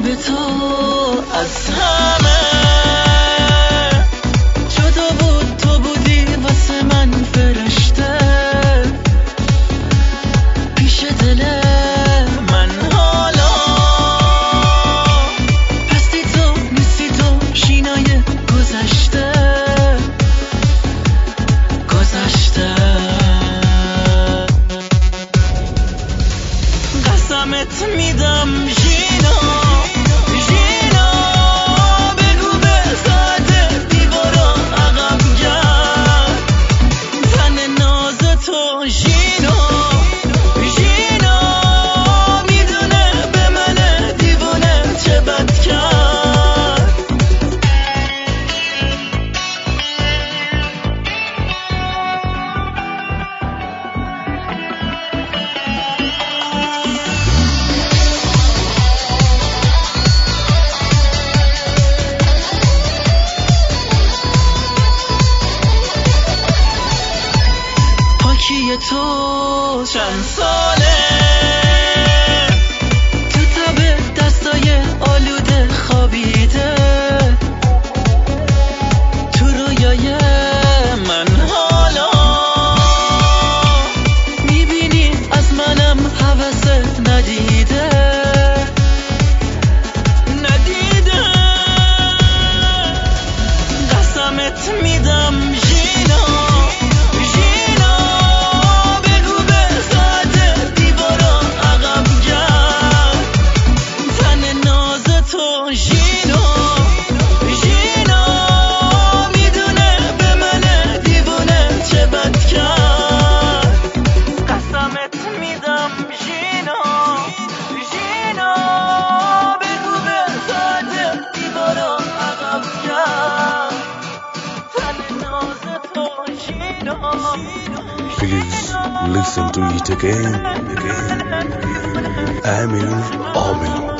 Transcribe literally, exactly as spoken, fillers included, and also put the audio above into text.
به تو از همه جدا بود، تو بودی واسه من فرشته پیش دل من. حالا پستی تو نیستی، تو شینای گذشته گذشته. قسمت میدم ژینا ژینا، بگو به ساعت دیوارا عقب گرد تن ناز تو. ژینا ژینا میدونه به من دیوونه چه بد کرد. پاکی تو چند ساله تو تب دستای آلوده خوابیده تو رویای من. حالا میبینی از منم هوست ندیده ندیده. قسمت میدم ژینا ژینا، بگو به ساعت دیوارا عقب گرد تن ناز تو. ژینا ژینا میدونه به من دیوونه چه بد کرد. قسمت میدم ژینا ژینا، بگو به ساعت دیوارا عقب گرد تن ناز تو. ژینا Please listen to it again, again. Amir Amir.